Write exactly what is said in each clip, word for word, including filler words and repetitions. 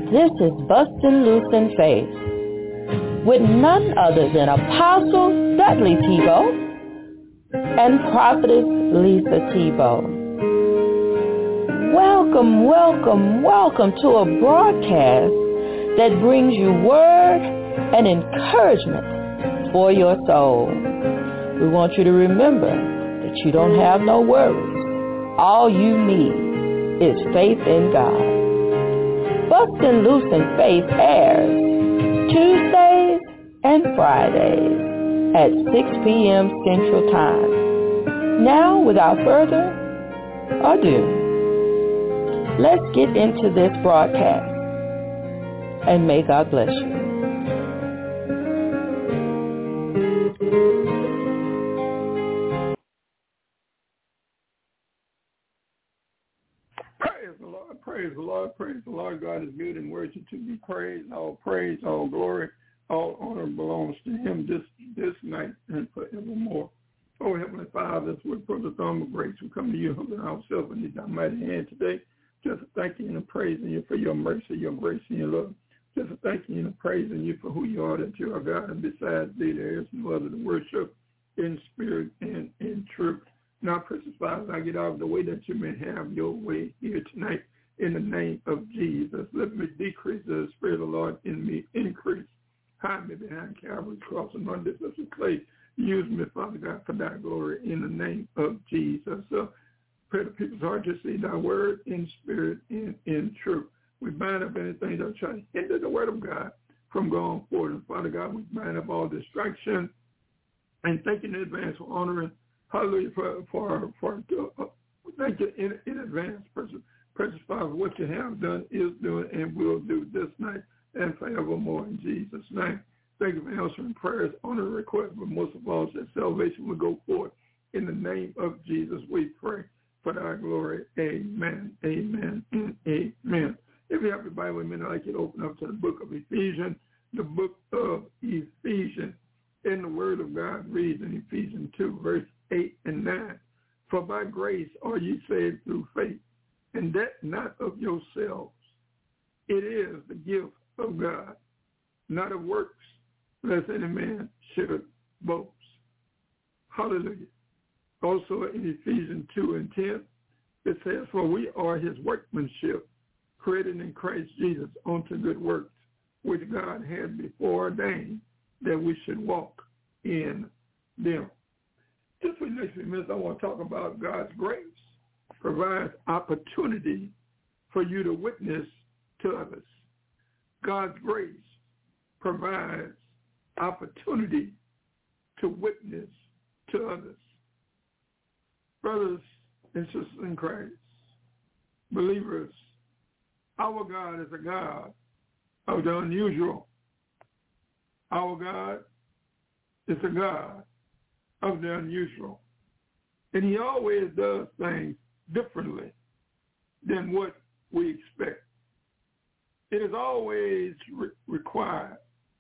This is Bustin' Loose in Faith with none other than Apostle Dudley Tebow and Prophetess Lisa Tebow. Welcome, welcome, welcome to a broadcast that brings you word and encouragement for your soul. We want you to remember that you don't have no worries. All you need is faith in God. Bustin' Loose in Faith airs Tuesdays and Fridays at six p.m. Central Time. Now, without further ado, let's get into this broadcast, and may God bless you. Praise the Lord, praise the Lord, praise the Lord. God is good and worthy to be praised. All praise, all glory, all honor belongs to him this this night and forevermore. Oh, Heavenly Father, as we put the throne of grace, we come to you humbling ourselves in thy mighty hand today. Just thanking and praising you for your mercy, your grace, and your love. Just thanking and praising you for who you are, that you are God, and besides thee there is no other to worship in spirit and in truth. Now, precious Father, I get out of the way that you may have your way here tonight in the name of Jesus. Let me decrease the Spirit of the Lord in me, increase. Hide me behind Calvary's cross and on this as a clay. Use me, Father God, for thy glory in the name of Jesus. So pray the people's heart to see thy word in spirit and in truth. We bind up anything that try to hinder the word of God from going forward. And Father God, we bind up all distraction and thank you in advance for honoring. Hallelujah for for for uh, thank you in, in advance, precious, precious Father, what you have done, is doing, and will do this night and forevermore in Jesus' name. Thank you for answering prayers, honor, request, but most of all, that salvation will go forth in the name of Jesus. We pray for thy glory. Amen. Amen. And amen. If you have your Bible, I'd like you to open up to the book of Ephesians, the book of Ephesians. In the Word of God reads in Ephesians two, verse eight and nine. For by grace are ye saved through faith, and that not of yourselves. It is the gift of God, not of works, lest any man should boast. Hallelujah. Also in Ephesians two and ten, it says, for we are his workmanship, created in Christ Jesus unto good works, which God had before ordained that we should walk in them. Just for the next few minutes, I want to talk about God's grace provides opportunity for you to witness to others. God's grace provides opportunity to witness to others. Brothers and sisters in Christ, believers, our God is a God of the unusual. Our God is a God of the unusual. And he always does things differently than what we expect. It is always re- required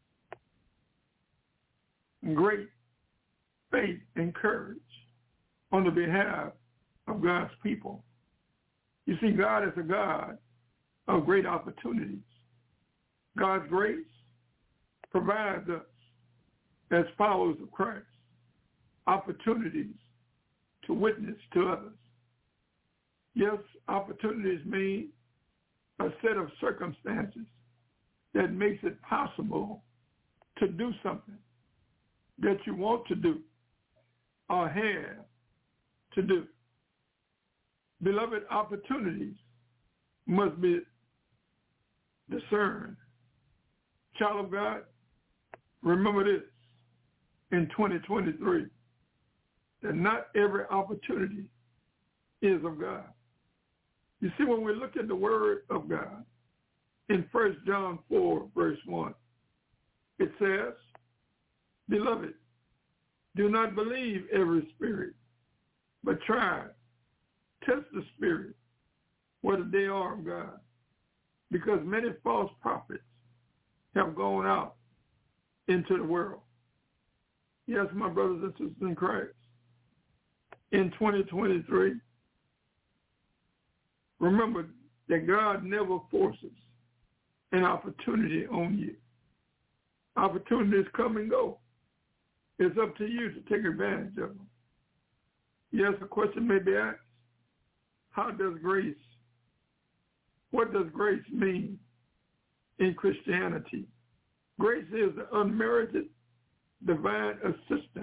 great faith and courage on the behalf of God's people. You see, God is a God of great opportunities. God's grace provides us, as followers of Christ, opportunities to witness to others. Yes, opportunities mean a set of circumstances that makes it possible to do something that you want to do or have to do. Beloved, opportunities must be discerned. Child of God, remember this in twenty twenty-three, that not every opportunity is of God. You see, when we look at the word of God in First John four, verse one, it says, beloved, do not believe every spirit, but try, test the spirit, whether they are of God, because many false prophets have gone out into the world. Yes, my brothers and sisters in Christ, in twenty twenty-three, remember that God never forces an opportunity on you. Opportunities come and go. It's up to you to take advantage of them. Yes, a question may be asked, how does grace, what does grace mean in Christianity? Grace is the unmerited divine assistance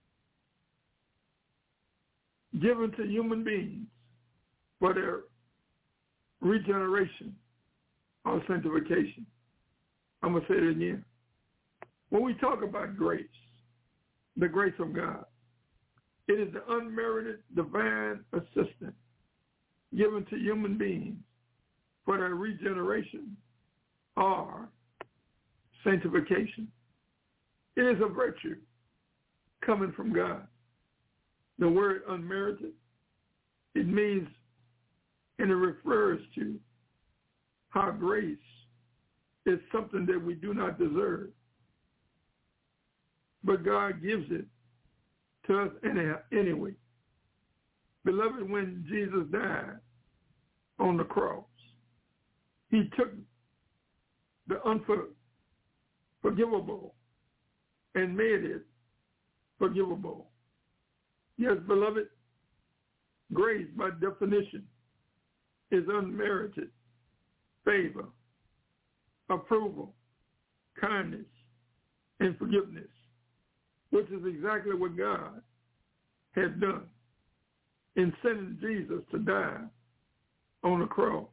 given to human beings for their regeneration or sanctification. I'm going to say it again. When we talk about grace, the grace of God, it is the unmerited divine assistance given to human beings for their regeneration or sanctification. It is a virtue coming from God. The word unmerited, it means and it refers to how grace is something that we do not deserve, but God gives it to us anyway. Beloved, when Jesus died on the cross, he took the unforgivable and made it forgivable. Yes, beloved, grace by definition is unmerited favor, approval, kindness, and forgiveness, which is exactly what God had done in sending Jesus to die on the cross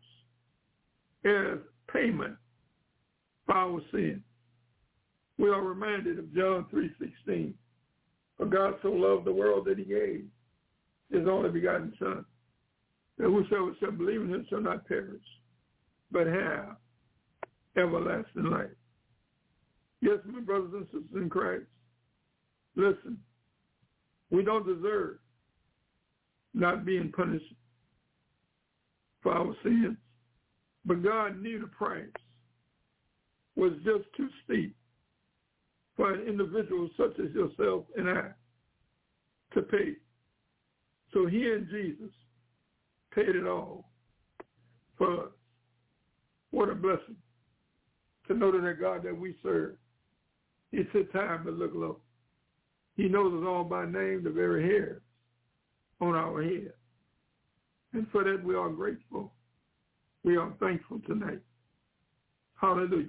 as payment for our sin. We are reminded of John three sixteen. For God so loved the world that he gave his only begotten Son, that whosoever shall believe in him shall not perish, but have everlasting life. Yes, my brothers and sisters in Christ, listen, we don't deserve not being punished for our sins, but God knew the price was just too steep for an individual such as yourself and I to pay. So he and Jesus paid it all for us. What a blessing to know that the God that we serve, he sits high but look low. He knows us all by name, the very hairs on our head. And for that we are grateful. We are thankful tonight. Hallelujah.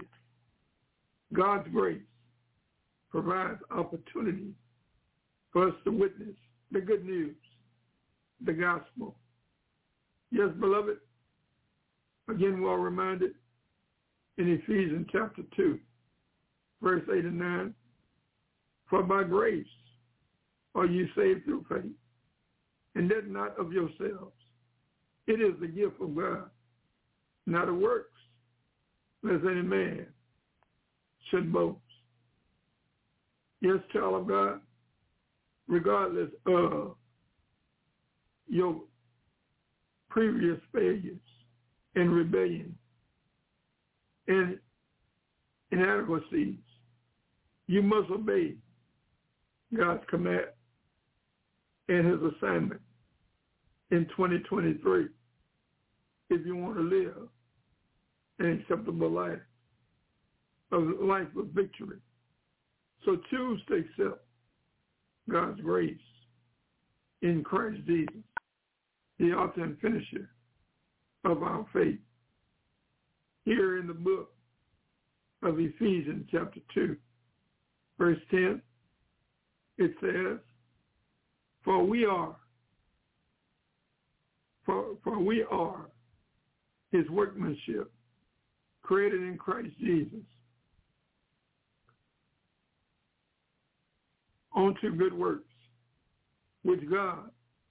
God's grace provides opportunity for us to witness the good news, the gospel. Yes, beloved, again we are reminded in Ephesians chapter two, verse eight and nine, for by grace are you saved through faith, and that not of yourselves. It is the gift of God, not of works, lest any man should boast. Yes, child of God, regardless of your previous failures and rebellion and inadequacies, you must obey God's command and his assignment in twenty twenty-three if you want to live an acceptable life, a life of victory. So choose to accept God's grace in Christ Jesus, the author and finisher of our faith. Here in the book of Ephesians chapter two, verse ten, it says, For we are, for, for we are his workmanship, created in Christ Jesus, unto good works, which God,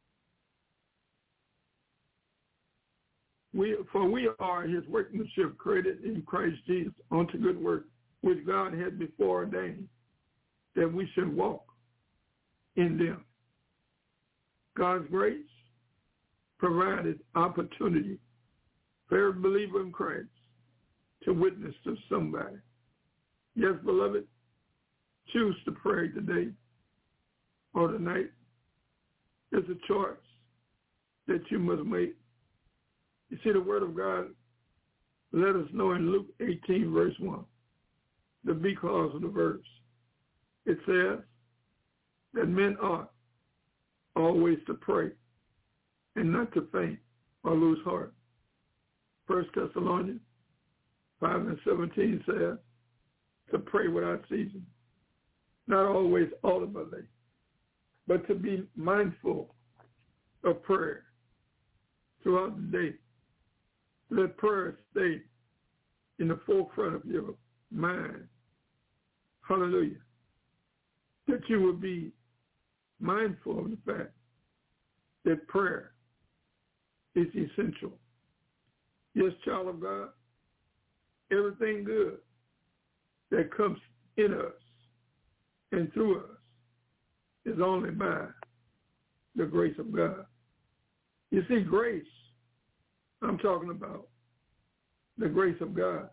we for we are his workmanship created in Christ Jesus unto good works, which God had before ordained that we should walk in them. God's grace provided opportunity for every believer in Christ to witness to somebody. Yes, beloved, choose to pray today or tonight. It's a choice that you must make. You see, the word of God let us know in Luke eighteen, verse one, the B clause of the verse. It says that men ought always to pray and not to faint or lose heart. First Thessalonians five and seventeen says to pray without ceasing, not always audibly, but to be mindful of prayer throughout the day. Let prayer stay in the forefront of your mind. Hallelujah. That you will be mindful of the fact that prayer is essential. Yes, child of God, everything good that comes in us and through us is only by the grace of God. You see, grace, I'm talking about the grace of God.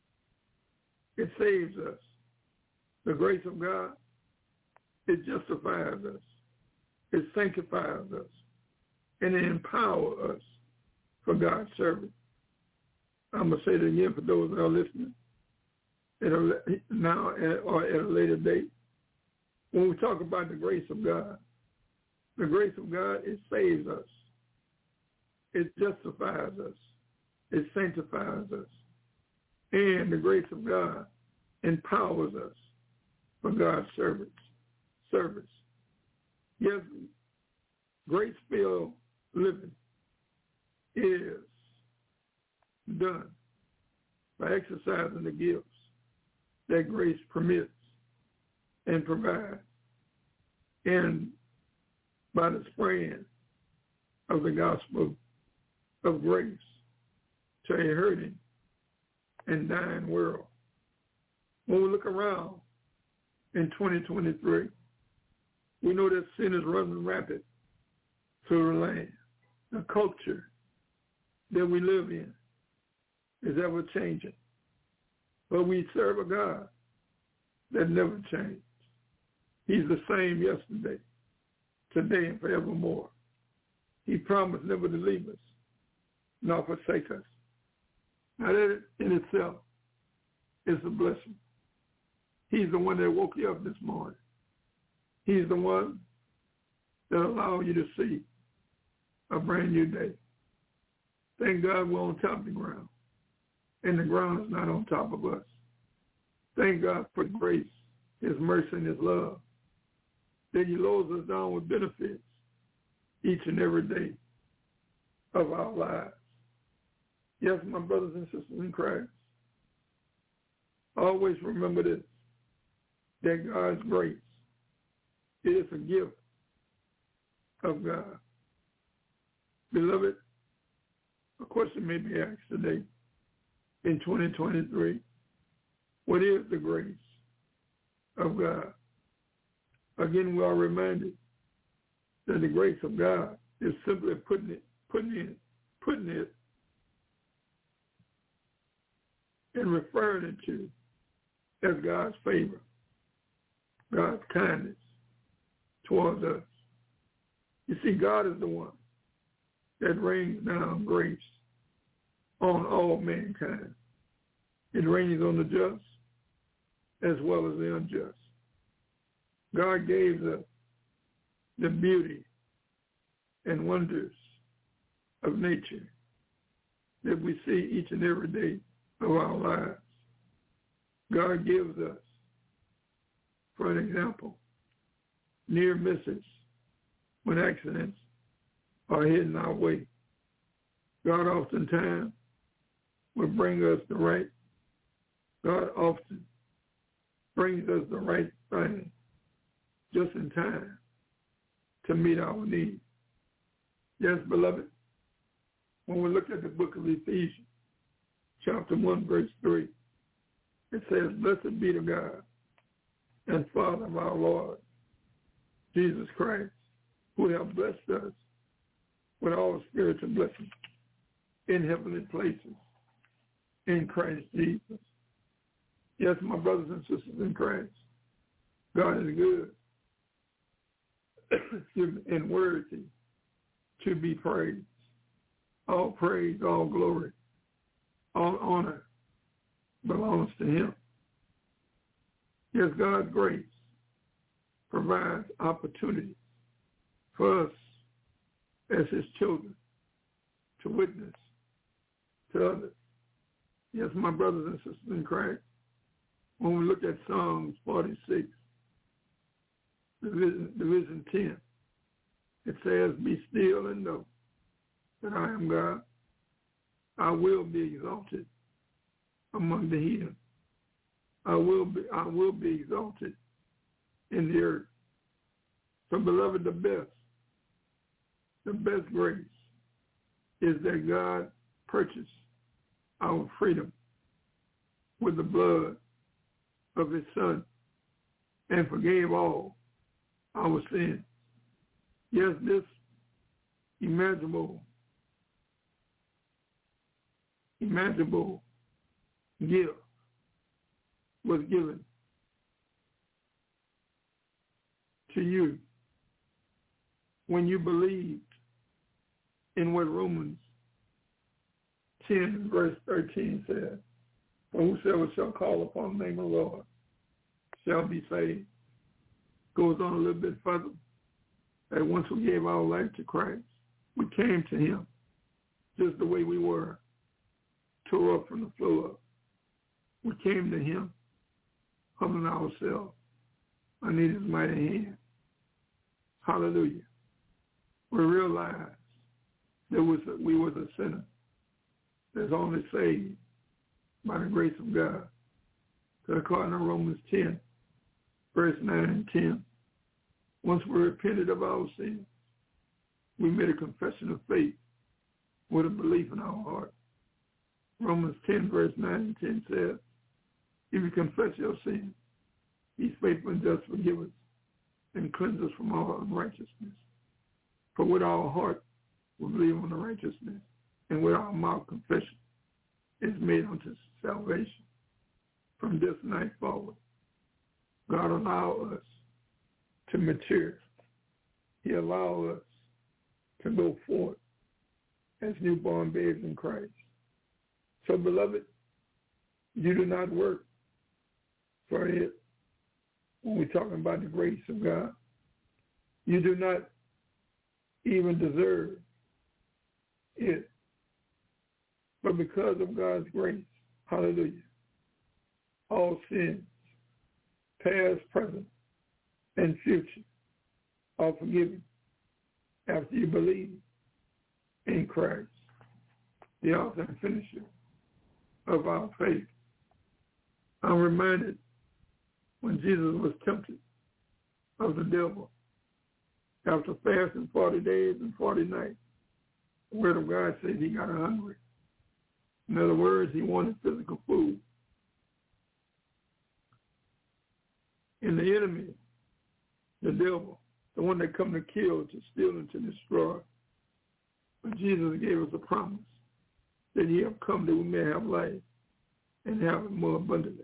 It saves us. The grace of God, it justifies us. It sanctifies us. And it empowers us for God's service. I'm going to say it again for those that are listening at a, now or at a later date. When we talk about the grace of God, the grace of God, it saves us. It justifies us. It sanctifies us. And the grace of God empowers us for God's service. Service. Yes, grace-filled living is done by exercising the gifts that grace permits and provides, and by the spreading of the gospel of grace to a hurting and dying world. When we look around in twenty twenty-three, we know that sin is running rapid through the land. The culture that we live in is ever changing. But we serve a God that never changed. He's the same yesterday, today, and forevermore. He promised never to leave us, nor forsake us. Now that in itself is a blessing. He's the one that woke you up this morning. He's the one that allowed you to see a brand new day. Thank God we're on top of the ground, and the ground is not on top of us. Thank God for grace, his mercy, and his love, that he loads us down with benefits each and every day of our lives. Yes, my brothers and sisters in Christ, always remember this, that God's grace is a gift of God. Beloved, a question may be asked today in twenty twenty-three. What is the grace of God? Again, we are reminded that the grace of God is simply putting it, putting it, putting it and referring it to as God's favor, God's kindness towards us. You see, God is the one that rains down grace on all mankind. It rains on the just as well as the unjust. God gave us the beauty and wonders of nature that we see each and every day of our lives. God gives us, for an example, near misses when accidents are hitting our way. God oftentimes will bring us the right, God often brings us the right thing just in time to meet our needs. Yes, beloved, when we look at the book of Ephesians, chapter one, verse three, it says, "Blessed be the God and Father of our Lord, Jesus Christ, who have blessed us with all spiritual blessings in heavenly places in Christ Jesus." Yes, my brothers and sisters in Christ, God is good and worthy to be praised. All praise, all glory All honor belongs to him. Yes, God's grace provides opportunities for us as his children to witness to others. Yes, my brothers and sisters in Christ, when we look at Psalms forty-six, division, division ten, it says, be still and know that I am God. I will be exalted among the heathen. I will be, I will be exalted in the earth. So, beloved, the best, the best grace is that God purchased our freedom with the blood of his Son and forgave all our sins. Yes, this imaginable, imaginable gift was given to you when you believed in what Romans ten, verse thirteen says. For whosoever shall call upon the name of the Lord shall be saved. Goes on a little bit further, that once we gave our life to Christ, we came to him just the way we were, tore up from the floor up. We came to him, humbling ourselves underneath his mighty hand. Hallelujah. We realized that was a, we was a sinner that's only saved by the grace of God. So according to Romans ten, verse nine and ten, once we repented of our sins, we made a confession of faith with a belief in our heart. Romans ten, verse nine and ten says, if you confess your sins, he's faithful and just forgive us and cleanse us from all unrighteousness. For with our heart we believe on the righteousness, and with our mouth confession is made unto salvation. From this night forward, God allowed us to mature. He allowed us to go forth as newborn babes in Christ. So, beloved, you do not work for it when we're talking about the grace of God. You do not even deserve it. But because of God's grace, hallelujah, all sins, past, present, and future, are forgiven after you believe in Christ, the author and finisher of our faith. I'm reminded when Jesus was tempted of the devil after fasting forty days and forty nights. The word of God says he got hungry. In other words, he wanted physical food. And the enemy, the devil, the one that come to kill, to steal, and to destroy. But Jesus gave us a promise that he have come that we may have life and have it more abundantly.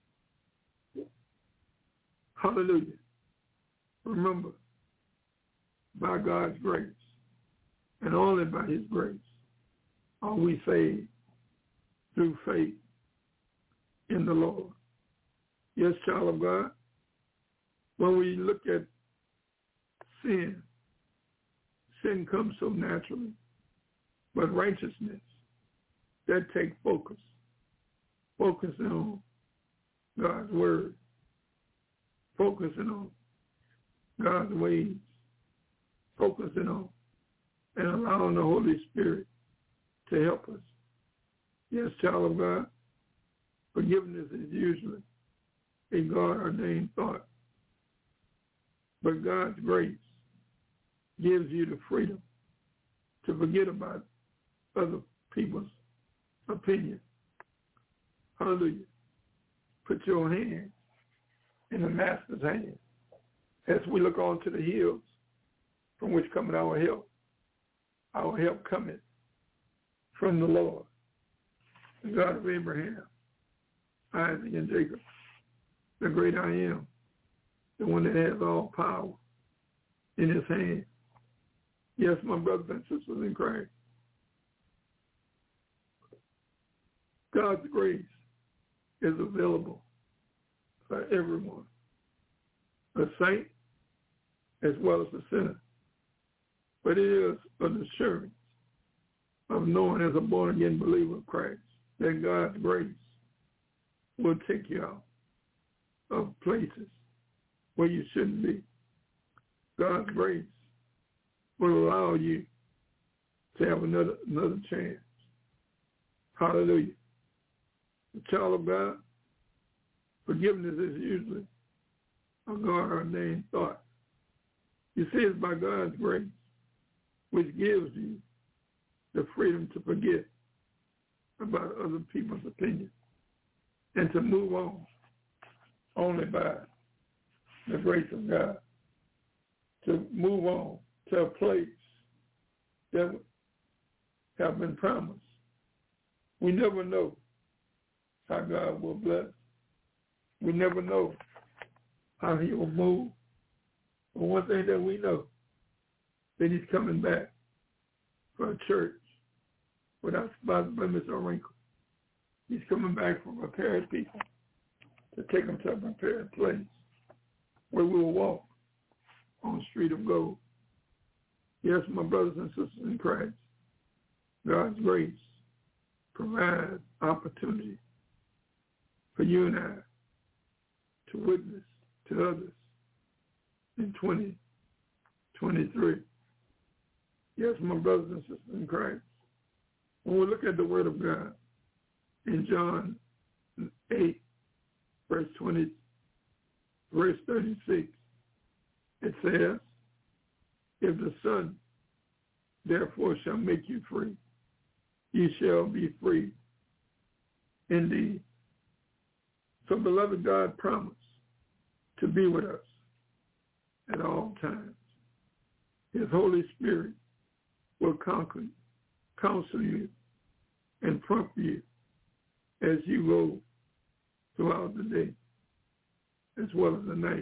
Hallelujah. Remember, by God's grace, and only by his grace, are we saved through faith in the Lord. Yes, child of God, when we look at sin, sin comes so naturally, but righteousness, that takes focus, focusing on God's word, focusing on God's ways, focusing on and allowing the Holy Spirit to help us. Yes, child of God, forgiveness is usually a God-ordained thought. But God's grace gives you the freedom to forget about other people's opinion. Hallelujah. Put your hand in the Master's hand as we look on to the hills from which cometh our help. Our help cometh from the Lord, the God of Abraham, Isaac, and Jacob, the great I am, the one that has all power in his hand. Yes, my brothers and sisters in Christ, God's grace is available for everyone, a saint as well as a sinner. But it is an assurance of knowing as a born-again believer of Christ that God's grace will take you out of places where you shouldn't be. God's grace will allow you to have another another chance. Hallelujah. The child of God, forgiveness is usually a God-ordained thought. You see, it's by God's grace, which gives you the freedom to forget about other people's opinions and to move on only by the grace of God, to move on to a place that have been promised. We never know how God will bless. We never know how he will move. But one thing that we know, that he's coming back for a church without spot, blemish, or wrinkle. He's coming back for prepared people to take them to a prepared place where we will walk on the street of gold. Yes, my brothers and sisters in Christ, God's grace provides opportunity for you and I to witness to others in twenty twenty-three. Yes, my brothers and sisters in Christ, when we look at the Word of God in John eight, verse twenty, verse thirty-six, it says, if the Son therefore shall make you free, ye shall be free indeed. So, beloved, God promised to be with us at all times. His Holy Spirit will conquer, counsel you and prompt you as you go throughout the day as well as the night.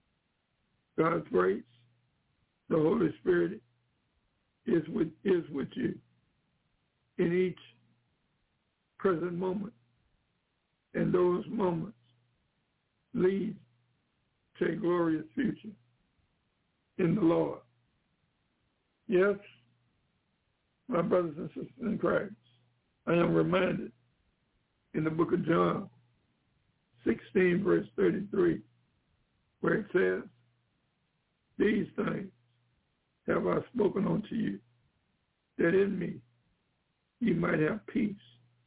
God's grace, the Holy Spirit is with, is with you in each present moment. And those moments lead to a glorious future in the Lord. Yes, my brothers and sisters in Christ, I am reminded in the book of John sixteen, verse thirty-three, where it says, these things have I spoken unto you, that in me you might have peace.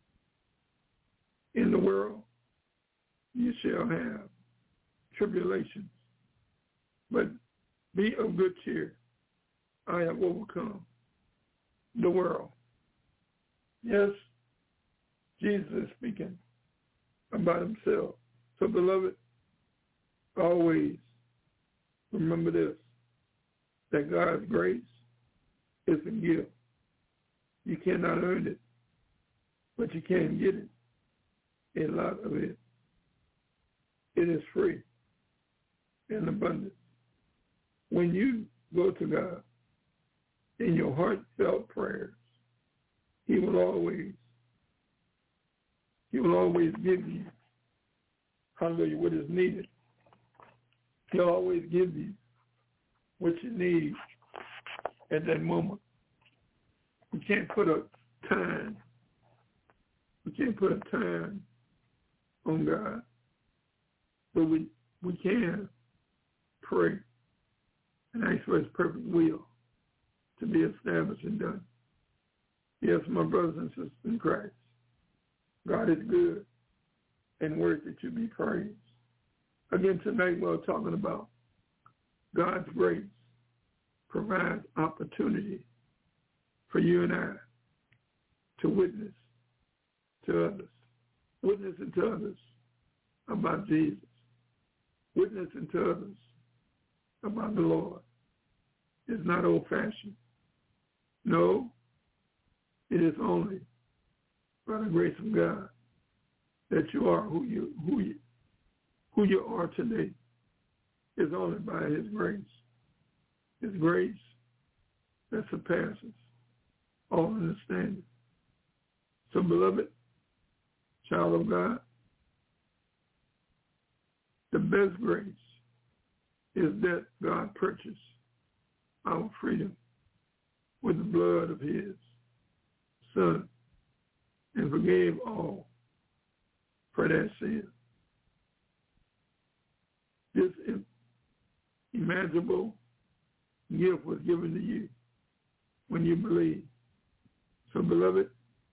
In the world you shall have tribulations, but be of good cheer. I have overcome the world. Yes, Jesus is speaking about himself. So, beloved, always remember this, that God's grace is a gift. You cannot earn it, but you can get it. A lot of it. It is free and abundant. When you go to God in your heartfelt prayers, he will always, he will always give you, hallelujah, what is needed. He'll always give you what you need at that moment. We can't put a time, we can't put a time on God, but we, we can pray and ask for his perfect will to be established and done. Yes, my brothers and sisters in Christ, God is good and worthy to be praised. Again, tonight we're talking about God's grace provides opportunity for you and I to witness to others. Witnessing to others about Jesus. Witnessing to others about the Lord is not old-fashioned. No, it is only by the grace of God that you are who you who you who you are today. Is only by his grace. His grace that surpasses all understanding. So, beloved, Child of God, the best grace is that God purchased our freedom with the blood of his Son and forgave all for that sin. This imaginable gift was given to you when you believe. So, beloved,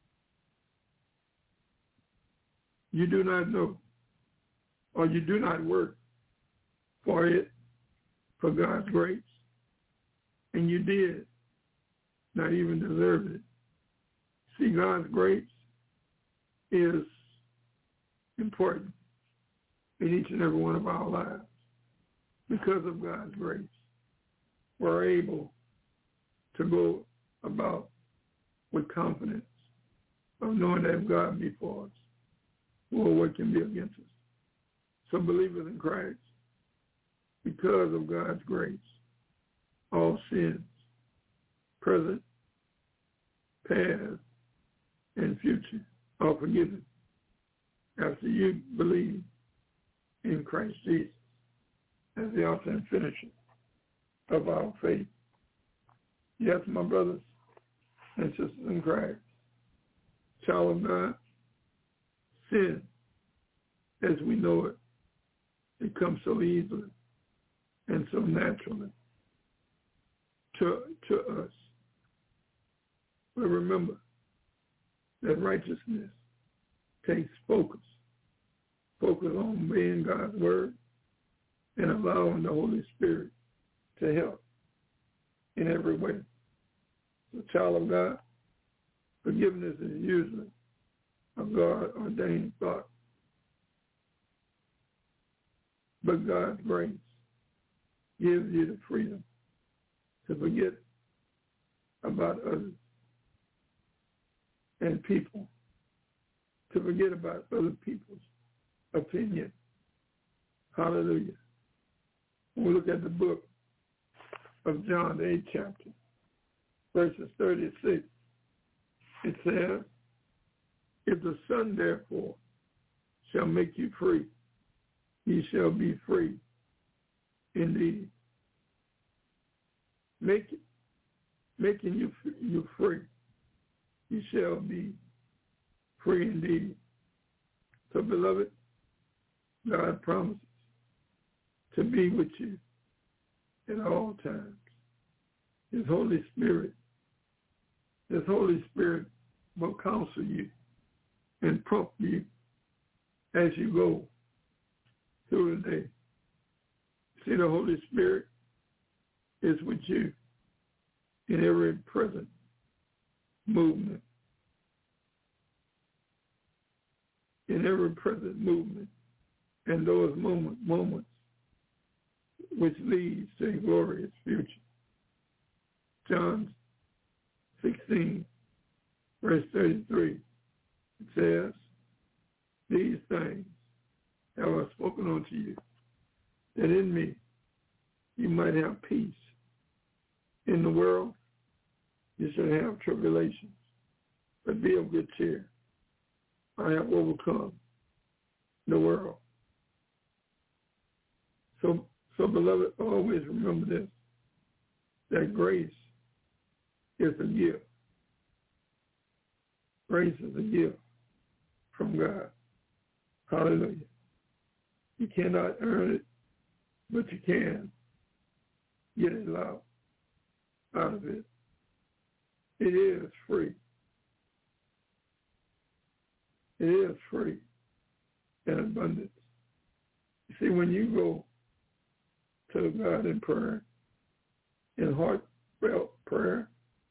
you do not know, or you do not work for it, for God's grace, and you did not even deserve it. See, God's grace is important in each and every one of our lives. Because of God's grace, we're able to go about with confidence of knowing that if God be for us, well, what can be against us? So believers in Christ, because of God's grace, all sins, present, past, and future, are forgiven after you believe in Christ Jesus as the author and finisher of our faith. Yes, my brothers and sisters in Christ, child of God, sin, as we know it, it comes so easily and so naturally to, to us. But remember that righteousness takes focus, focus on obeying God's word and allowing the Holy Spirit to help in every way. So, child of God, forgiveness is usually a God-ordained thought. But God's grace gives you the freedom to forget about others and people, to forget about other people's opinion. Hallelujah. When we look at the book of John, the eighth chapter, verses thirty-six, it says, if the Son therefore shall make you free, ye shall be free indeed. Make, making you, you free, you shall be free indeed. So, beloved, God promises to be with you at all times. His Holy Spirit, His Holy Spirit will counsel you and prompt you as you go through the day. See, the Holy Spirit is with you in every present movement. In every present movement. And those moment, moments which leads to a glorious future. John sixteen, verse thirty-three, it says, these things have I spoken unto you, that in me you might have peace. In the world you should have tribulations, but be of good cheer. I have overcome the world. So, so beloved, always remember this, that grace is a gift. Grace is a gift from God. Hallelujah. You cannot earn it, but you can get a lot out of it. It is free. It is free in abundance. You see, when you go to God in prayer, in heartfelt prayer,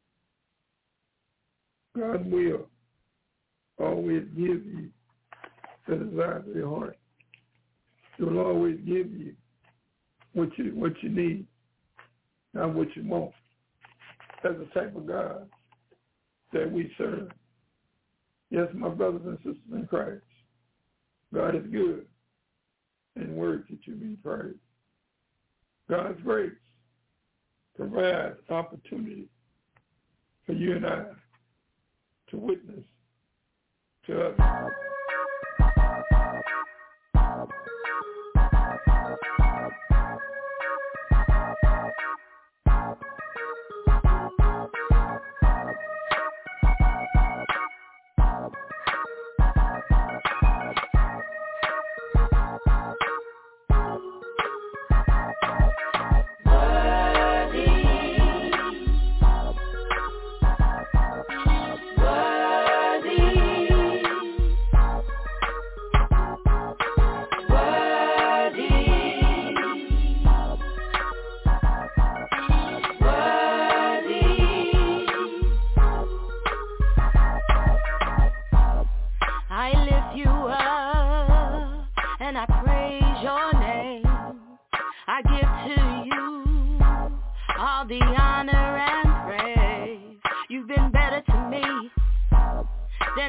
God will always give you the desires of your heart. He will always give you what you what you need, not what you want. That's the type of God that we serve. Yes, my brothers and sisters in Christ, God is good and worthy to be praised. God's grace provides opportunity for you and I to witness to others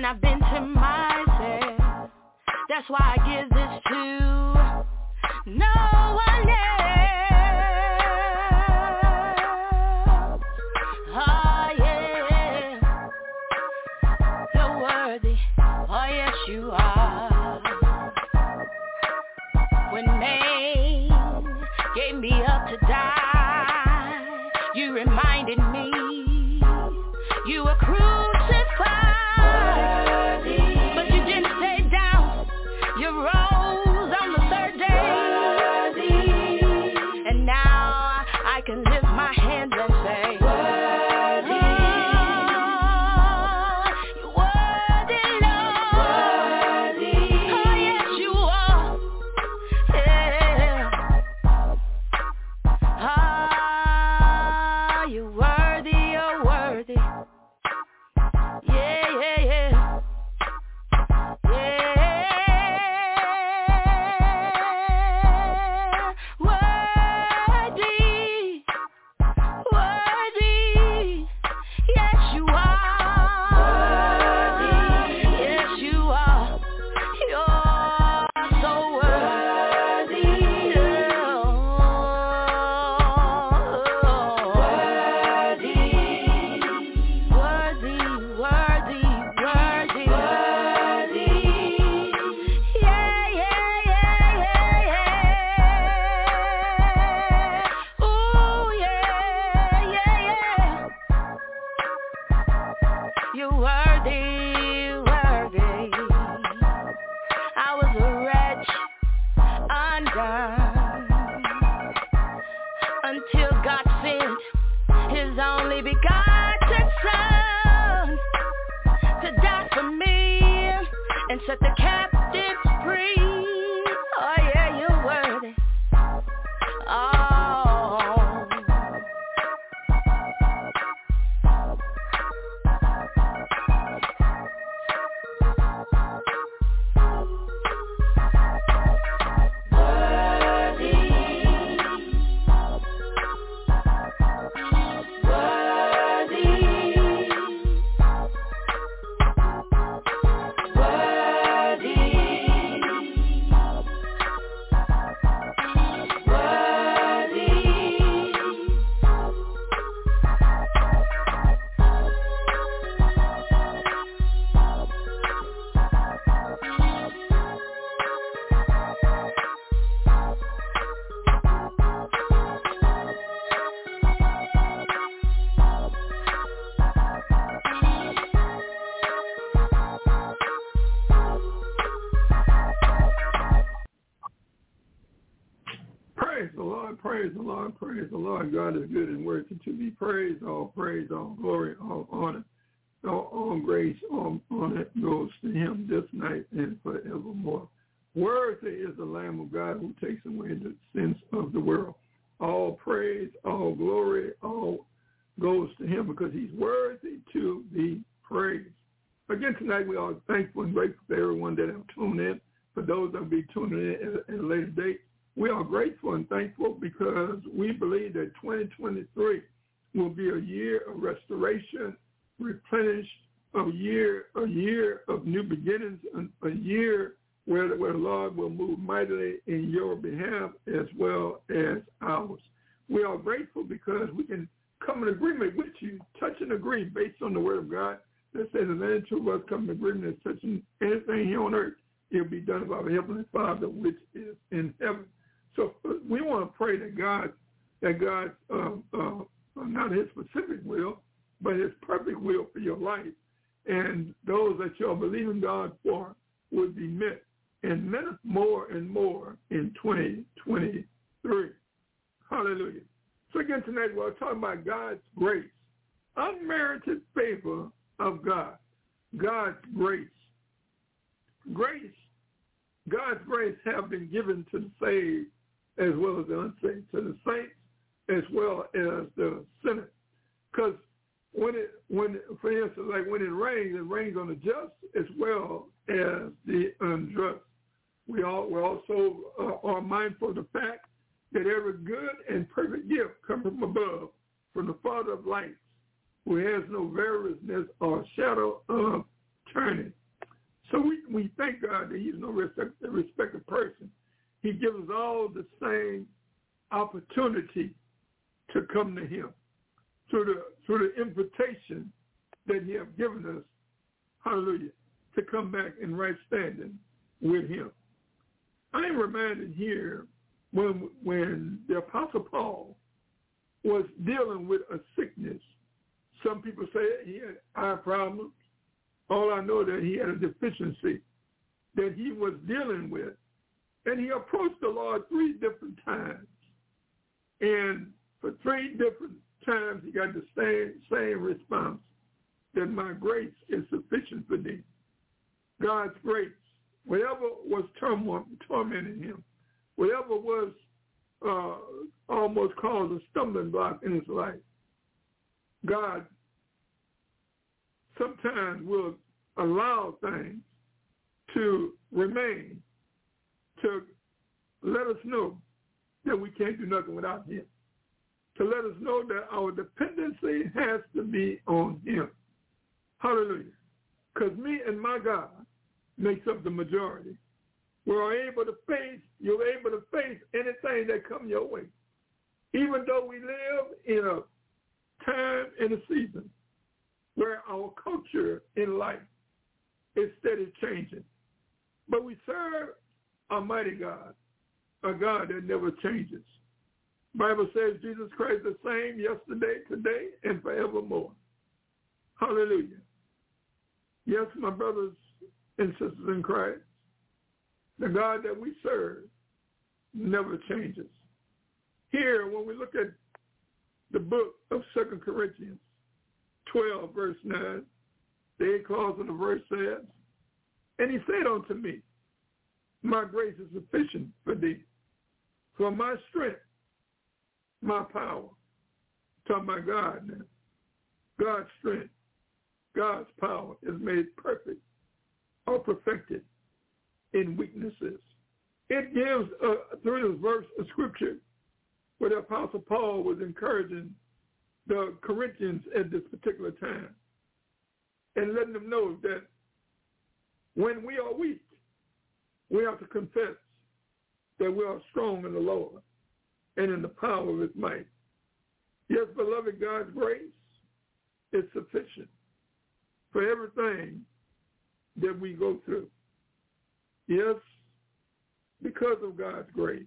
and I've been to myself. That's why I give this to no one else. Oh yeah, you're worthy. Oh yes you are. When man gave me up to die, you reminded me you were crucified. But you didn't stay down, you rose on the third day. And now I can lift my hands and say, worthy. Oh, you're worthy, Lord. Worthy. Oh yes you are. Yeah. Ah, you're worthy, you're worthy. Yeah, yeah, yeah. Yeah. Worthy. Worthy. Yes, you are. Worthy. Yes, you are. You're so worthy. Worthy. Worthy, worthy, worthy. Yeah, yeah, yeah, yeah, yeah. Ooh, yeah, yeah, yeah. You're worthy, worthy. I was a wretch, undone, until God sent His only begotten Son to die for me and set the captives free. Oh yeah, you're worthy. Oh. Worthy. Worthy. Praise the Lord, praise the Lord, praise the Lord. God is good and worthy to be praised. All praise, all glory, all honor, all, all grace, all honor goes to Him this night and forevermore. Worthy is the Lamb of God who takes away the sins of the world. All praise, all glory, all goes to Him because He's worthy to be praised. Again, tonight we are thankful and grateful for everyone that have tuned in. For those that will be tuning in at, at a later date, we are grateful and thankful because we believe that twenty twenty-three will be a year of restoration, replenish, a year, a year of new beginnings, a, a year where, where the Lord will move mightily in your behalf as well as ours. We are grateful because we can come in agreement with you, touch and agree based on the Word of God that says if any two of us come in agreement that's touching anything here on earth, it will be done by our Heavenly Father which is in heaven. So we want to pray that God, that God, uh, uh, not His specific will, but His perfect will for your life, and those that you're believing God for would be met, and met more and more in twenty twenty-three. Hallelujah. So again tonight we're talking about God's grace, unmerited favor of God, God's grace. Grace, God's grace have been given to the saved as well as the unsaved, to the saints as well as the sinners. Because when it, when, for instance, like when it rains, it rains on the just as well as the unjust. We all we also uh, are mindful of the fact that every good and perfect gift comes from above, from the Father of lights, who has no variousness or shadow of returning. So we, we thank God that he's no respect, respected person. He gives us all the same opportunity to come to him through the, through the invitation that he has given us, hallelujah, to come back in right standing with him. I am reminded here when, when the Apostle Paul was dealing with a sickness. Some people say he had eye problems. All I know that he had a deficiency that he was dealing with. And he approached the Lord three different times. And for three different times he got the same, same response, that my grace is sufficient for thee. God's grace, whatever was turmoil, tormenting him, whatever was uh, almost caused a stumbling block in his life, God sometimes will allow things to remain to let us know that we can't do nothing without him, to let us know that our dependency has to be on him. Hallelujah. Because me and my God makes up the majority. We're able to face, you're able to face anything that comes your way. Even though we live in a time and a season where our culture in life is steady changing. But we serve a mighty God, a God that never changes. The Bible says Jesus Christ is the same yesterday, today, and forevermore. Hallelujah. Yes, my brothers and sisters in Christ, the God that we serve never changes. Here, when we look at the book of Second Corinthians twelve, verse nine, the eighth clause of the verse says, and he said unto me, my grace is sufficient for thee, for my strength, my power, talking about God now, God's strength, God's power is made perfect or perfected in weaknesses. It gives, uh, through this verse of scripture, where the Apostle Paul was encouraging the Corinthians at this particular time and letting them know that when we are weak, we have to confess that we are strong in the Lord and in the power of his might. Yes, beloved, God's grace is sufficient for everything that we go through. Yes, because of God's grace,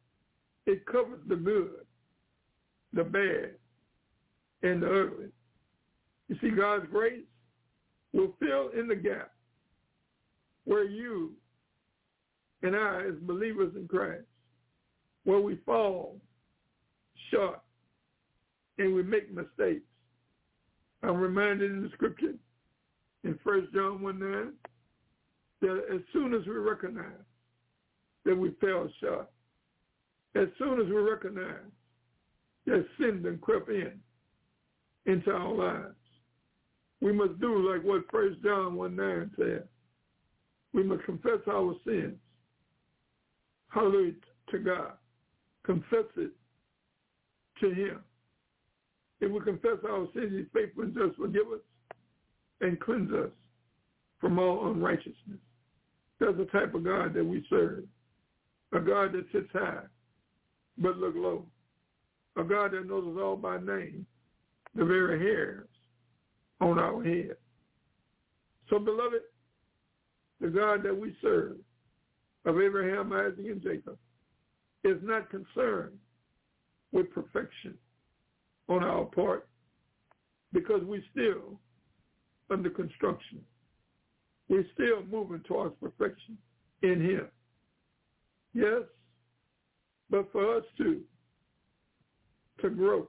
it covers the good, the bad, and the ugly. You see, God's grace will fill in the gap where you and I, as believers in Christ, where we fall short and we make mistakes. I'm reminded in the scripture in First John one nine that as soon as we recognize that we fell short, as soon as we recognize that sin done crept in into our lives, we must do like what First John one nine says. We must confess our sins. Hallelujah to God. Confess it to him. If we confess our sins, he's faithful and just forgive us and cleanse us from all unrighteousness. That's the type of God that we serve. A God that sits high but look low. A God that knows us all by name, the very hairs on our head. So, beloved, the God that we serve, of Abraham, Isaac, and Jacob, is not concerned with perfection on our part because we're still under construction. We're still moving towards perfection in him. Yes, but for us to, to grow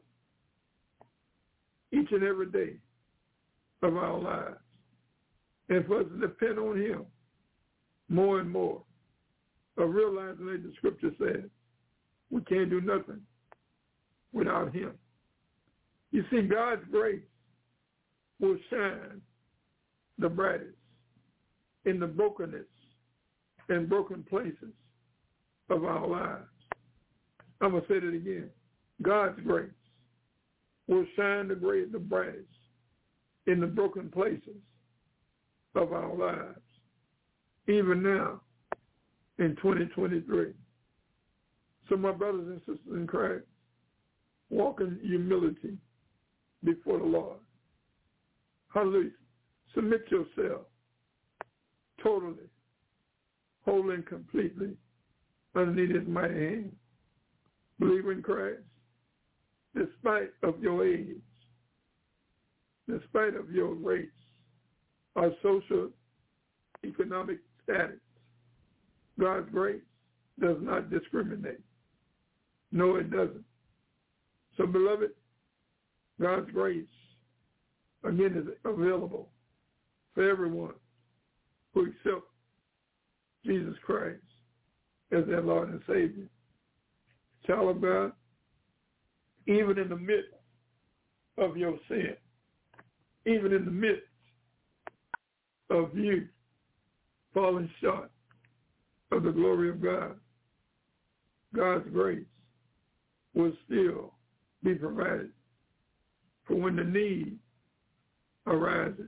each and every day of our lives and for us to depend on him more and more, of realizing that the scripture says we can't do nothing without him. You see, God's grace will shine the brightest in the brokenness and broken places of our lives. I'm going to say that again. God's grace will shine the great, the brightest in the broken places of our lives, even now in twenty twenty-three. So my brothers and sisters in Christ, walk in humility before the Lord. Hallelujah. Submit yourself totally, wholly and completely underneath his mighty hand. Believe in Christ, despite of your age, despite of your race, or social, economic status. God's grace does not discriminate. No, it doesn't. So, beloved, God's grace, again, is available for everyone who accepts Jesus Christ as their Lord and Savior. Child of God, even in the midst of your sin, even in the midst of you falling short of the glory of God, God's grace will still be provided for when the need arises.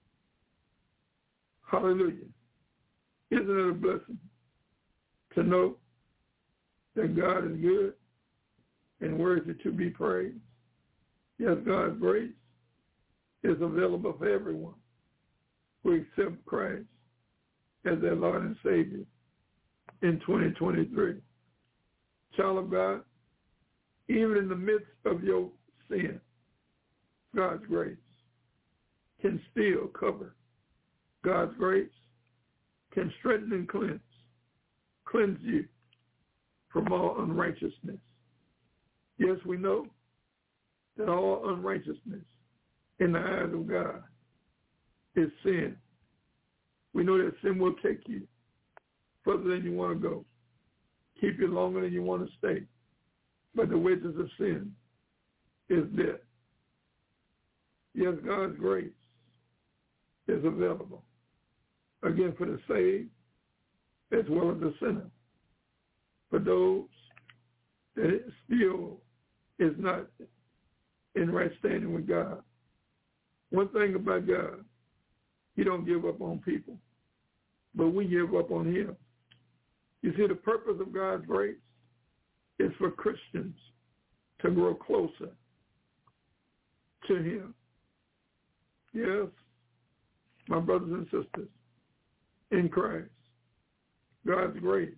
Hallelujah. Isn't it a blessing to know that God is good and worthy to be praised? Yes, God's grace is available for everyone who accepts Christ as their Lord and Savior in twenty twenty-three. Child of God, even in the midst of your sin, God's grace can still cover. God's grace can strengthen and cleanse, cleanse you from all unrighteousness. Yes, we know that all unrighteousness in the eyes of God is sin. We know that sin will take you further than you want to go, keep you longer than you want to stay. But the wages of sin is death. Yes, God's grace is available, again, for the saved as well as the sinner. For those that it still is not in right standing with God. One thing about God, he don't give up on people, but we give up on him. You see, the purpose of God's grace is for Christians to grow closer to him. Yes, my brothers and sisters in Christ, God's grace,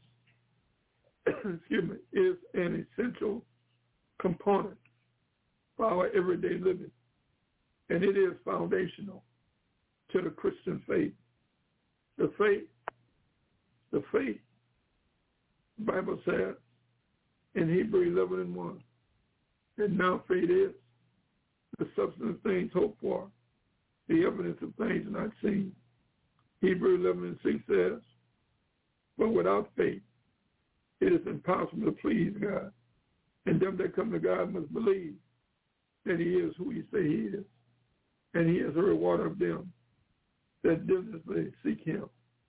excuse me, is an essential component for our everyday living, and it is foundational to the Christian faith. The faith, the faith, the Bible says in Hebrews eleven and one, and now faith is the substance of things hoped for, the evidence of things not seen. Hebrews eleven and six says, but without faith, it is impossible to please God. And them that come to God must believe that he is who he say he is, and he is a rewarder of them that diligently seek him.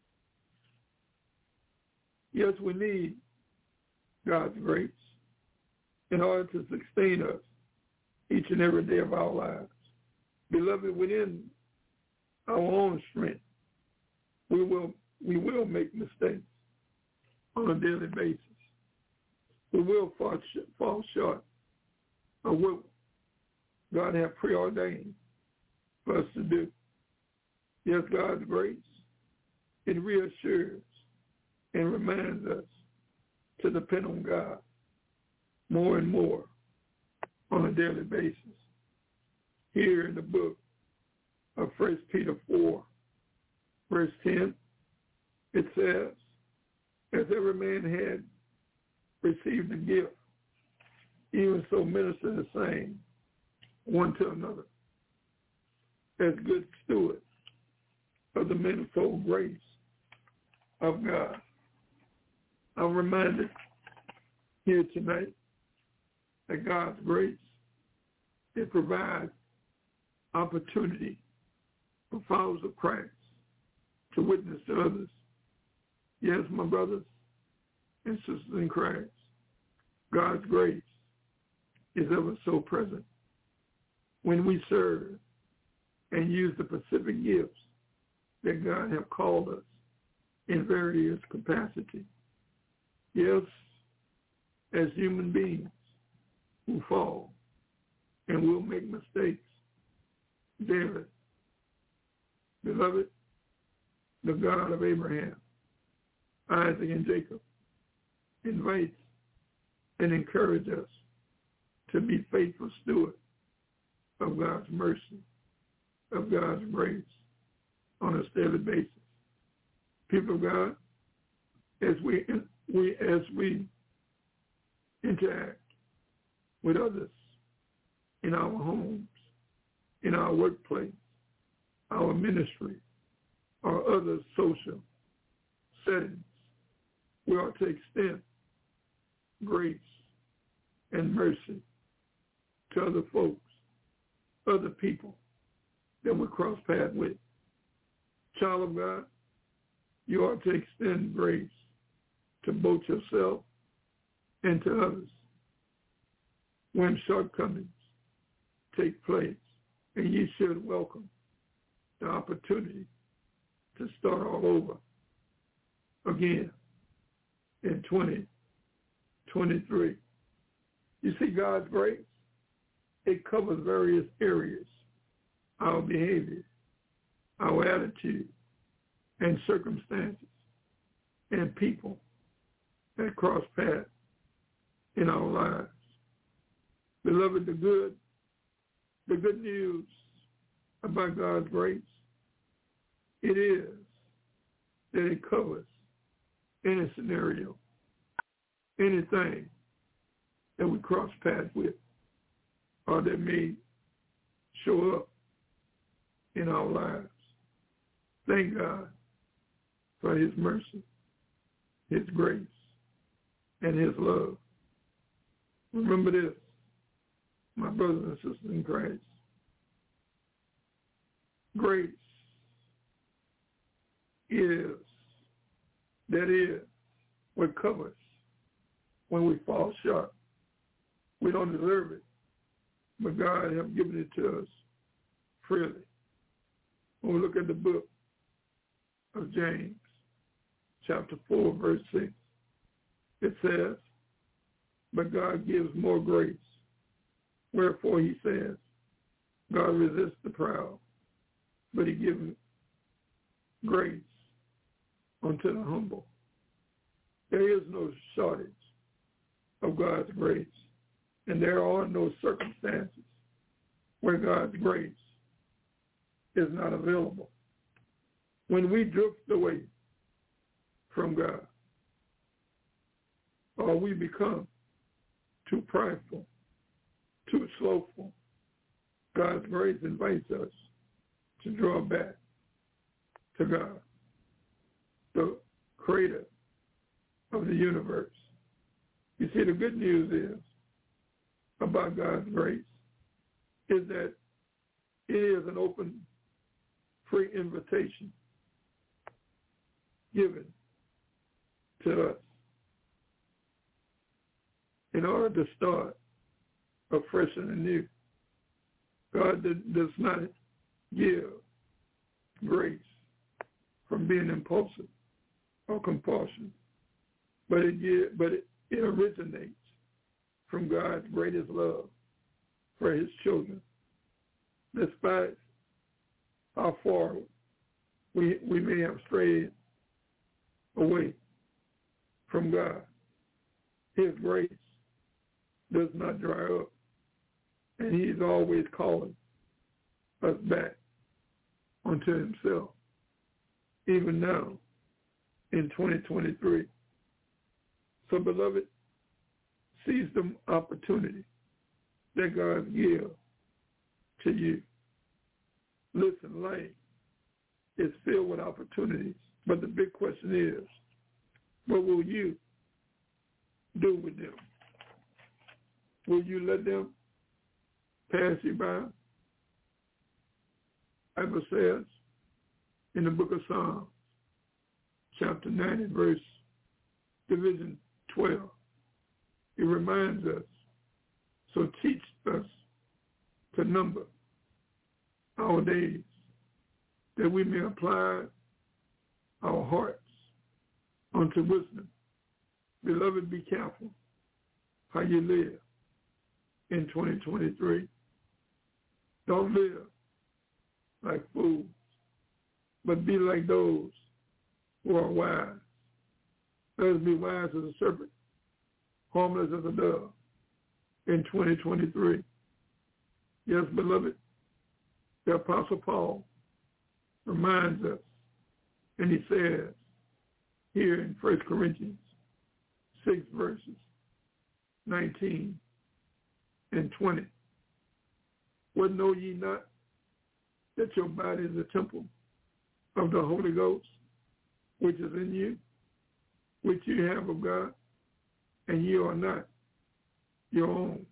Yes, we need God's grace in order to sustain us each and every day of our lives. Beloved, within our own strength, we will we will make mistakes on a daily basis. We will fall, sh- fall short of what God has preordained for us to do. Yes, God's grace, it reassures and reminds us to depend on God more and more on a daily basis. Here in the book of First Peter four, verse ten, it says, as every man had received a gift, even so minister the same one to another, as good stewards of the manifold grace of God. I'm reminded here tonight that God's grace, it provides opportunity for followers of Christ to witness to others. Yes, my brothers and sisters in Christ, God's grace is ever so present. When we serve and use the specific gifts that God have called us in various capacity. Yes, as human beings who fall and will make mistakes daily. Beloved, the God of Abraham, Isaac, and Jacob invites and encourages us to be faithful stewards of God's mercy, of God's grace on a daily basis. People of God, as we, we as we interact with others in our homes, in our workplace, our ministry, or other social settings, we ought to extend grace and mercy to other folks, other people that we cross paths with. Child of God, you ought to extend grace to both yourself and to others when shortcomings take place, and you should welcome the opportunity to start all over again in twenty twenty-three. You see, God's grace, it covers various areas, our behavior, our attitude, and circumstances, and people that cross paths in our lives. Beloved, the good, the good news about God's grace, it is that it covers any scenario, anything that we cross paths with, or that may show up in our lives. Thank God for his mercy, his grace, and his love. Remember this, my brothers and sisters in Christ. Grace is, that is, what covers when we fall short. We don't deserve it, but God has given it to us freely. When we look at the book of James, chapter four, verse six, it says, but God gives more grace. Wherefore he says, God resists the proud, but he gives grace unto the humble. There is no shortage of God's grace, and there are no circumstances where God's grace is not available. When we drift away from God, or we become too prideful, too slothful, God's grace invites us to draw back to God, the creator of the universe. You see, the good news is about God's grace is that it is an open, free invitation given to us in order to start afresh and anew. God does not give grace from being impulsive or compulsion, but it give, but it, it originates from God's greatest love for his children. Despite how far we we may have strayed away from God, his grace does not dry up, and he's always calling us back unto himself, even now in twenty twenty-three. So, beloved, seize the opportunity that God gives to you. Listen, life is filled with opportunities, but the big question is, what will you do with them? Will you let them pass you by? Bible says in the book of Psalms, chapter ninety, verse division twelve, it reminds us, so teach us to number our days, that we may apply our hearts unto wisdom. Beloved, be careful how you live in twenty twenty-three. Don't live like fools, but be like those who are wise. Let us be wise as a serpent, harmless as a dove in twenty twenty-three. Yes, beloved, the Apostle Paul reminds us, and he says here in First Corinthians six verses nineteen and twenty, what know ye not that your body is a temple of the Holy Ghost, which is in you, which you have of God, and ye are not your own.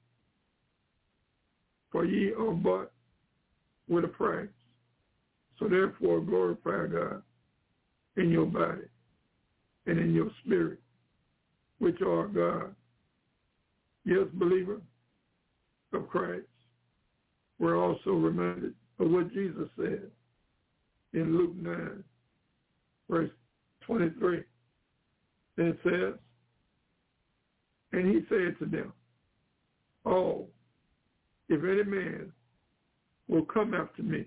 For ye are bought with a price. So therefore glorify God in your body and in your spirit, which are God. Yes, believer of Christ, we're also reminded of what Jesus said in Luke nine, verse twenty-three. And it says, and he said to them, oh, if any man will come after me,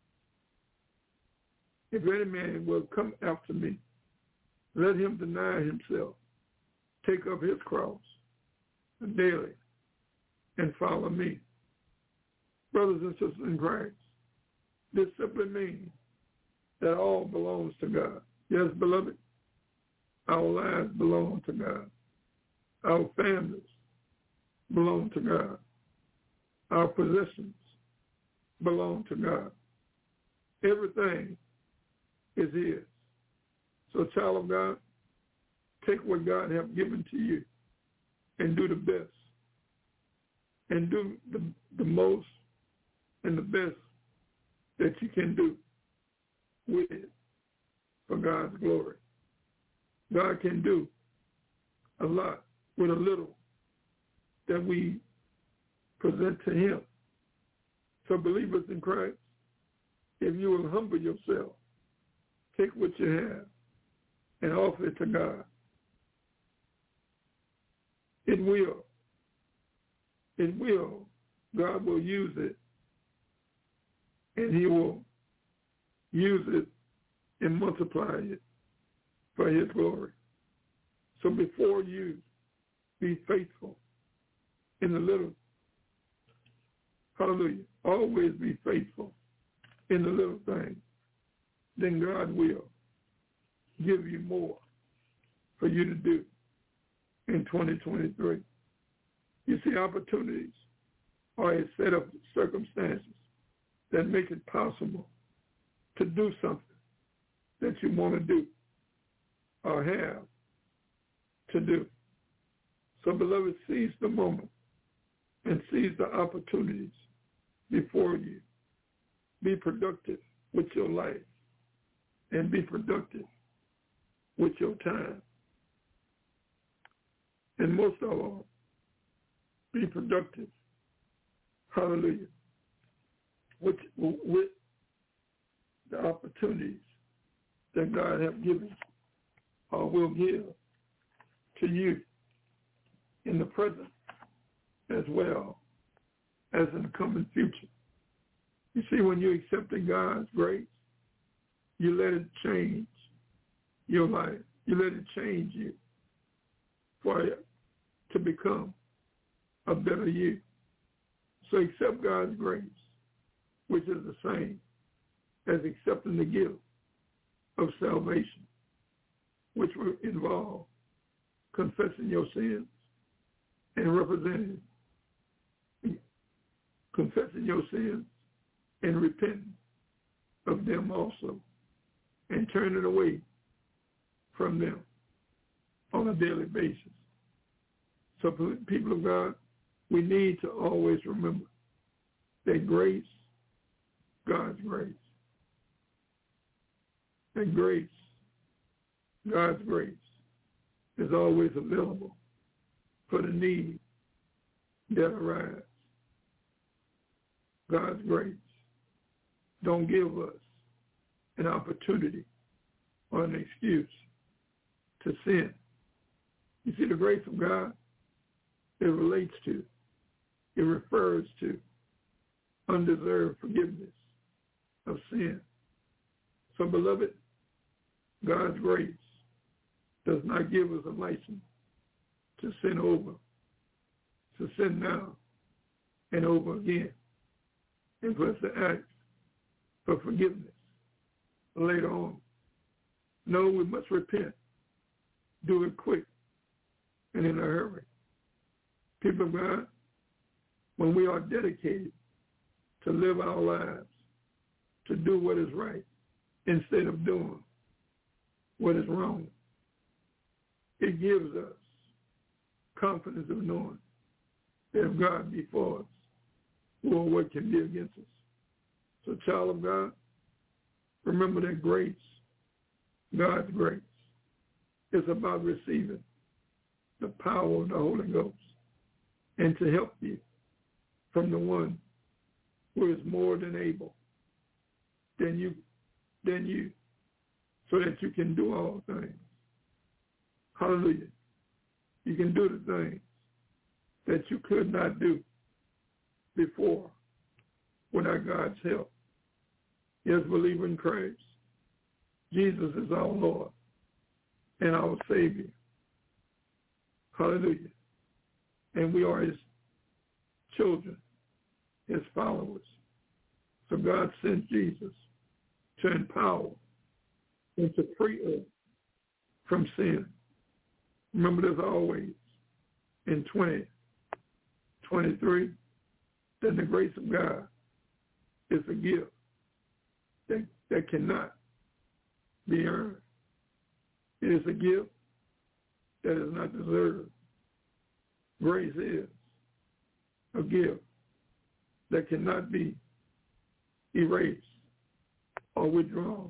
if any man will come after me, let him deny himself, take up his cross daily, and follow me. Brothers and sisters in Christ, this simply means that all belongs to God. Yes, beloved, our lives belong to God. Our families belong to God. Our possessions belong to God. Everything is his. So, child of God, take what God has given to you and do the best. And do the, the most and the best that you can do with it for God's glory. God can do a lot with a little that we present to him. So believers in Christ, if you will humble yourself, take what you have and offer it to God, it will, it will, God will use it, and he will use it and multiply it for his glory. So before you be faithful in the little, hallelujah, always be faithful in the little things, then God will give you more for you to do in twenty twenty-three. You see, opportunities are a set of circumstances that make it possible to do something that you want to do or have to do. So, beloved, seize the moment and seize the opportunities before you. Be productive with your life and be productive with your time. And most of all, be productive, hallelujah, with, with the opportunities that God has given or will give to you in the present as well as in the coming future. You see, when you accepted God's grace, you let it change your life. You let it change you for it to become a better you. So accept God's grace, which is the same as accepting the gift of salvation, which will involve confessing your sins and representing, confessing your sins and repenting of them also and turning away from them on a daily basis. So people of God, we need to always remember that grace, God's grace, that grace, God's grace is always available for the need that arises. God's grace don't give us an opportunity or an excuse to sin. You see, the grace of God, it relates to, it refers to undeserved forgiveness of sin. So, beloved, God's grace does not give us a license to sin over, to sin now and over again, and for us to ask for forgiveness later on. No, we must repent. Do it quick and in a hurry. People of God, when we are dedicated to live our lives, to do what is right instead of doing what is wrong, it gives us confidence of knowing that if God be for us, who or what can be against us? So, child of God, remember that grace, God's grace, is about receiving the power of the Holy Ghost and to help you from the one who is more than able than you, than you, so that you can do all things. Hallelujah. You can do the things that you could not do before without God's help. Yes, believe in Christ. Jesus is our Lord and our Savior. Hallelujah. And we are his children, his followers. So God sent Jesus to empower and to free us from sin. Remember this always in twenty twenty-three, that the grace of God is a gift that, that cannot be earned. It is a gift that is not deserved. Grace is a gift that cannot be erased or withdrawn.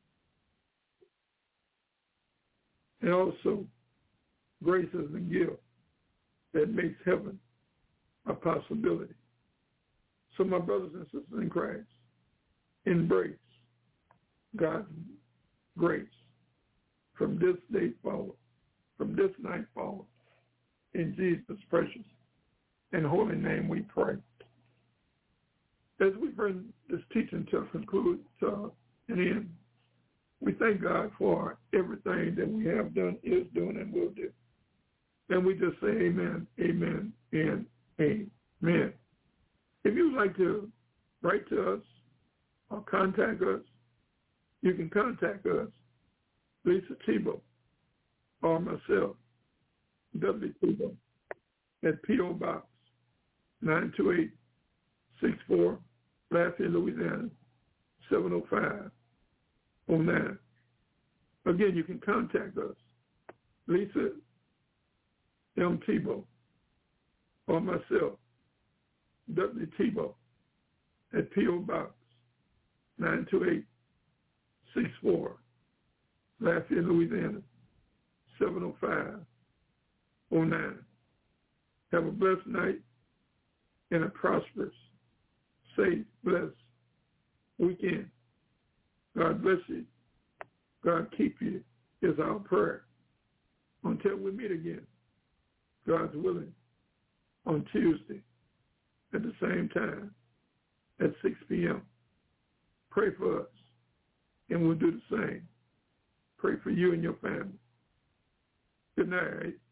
And also, grace is the gift that makes heaven a possibility. So my brothers and sisters in Christ, embrace God's grace from this day forward, from this night forward. In Jesus' precious and holy name we pray. As we bring this teaching to a conclude, to an end, we thank God for everything that we have done, is doing, and will do. And we just say amen, amen, and amen. If you would like to write to us or contact us, you can contact us, Lisa Tebow, or myself, W. Tebow, at P O. Box nine two eight six four, Lafayette, Louisiana, seven oh five oh nine. Again, you can contact us, Lisa M. Tebow, or myself, W. Tebow, at P O. Box nine two eight six four, Lafayette, Louisiana, seven oh five oh nine. Have a blessed night and a prosperous, safe, blessed weekend. God bless you. God keep you is our prayer. Until we meet again, God's willing, on Tuesday at the same time at six p.m. Pray for us, and we'll do the same. Pray for you and your family. Good night.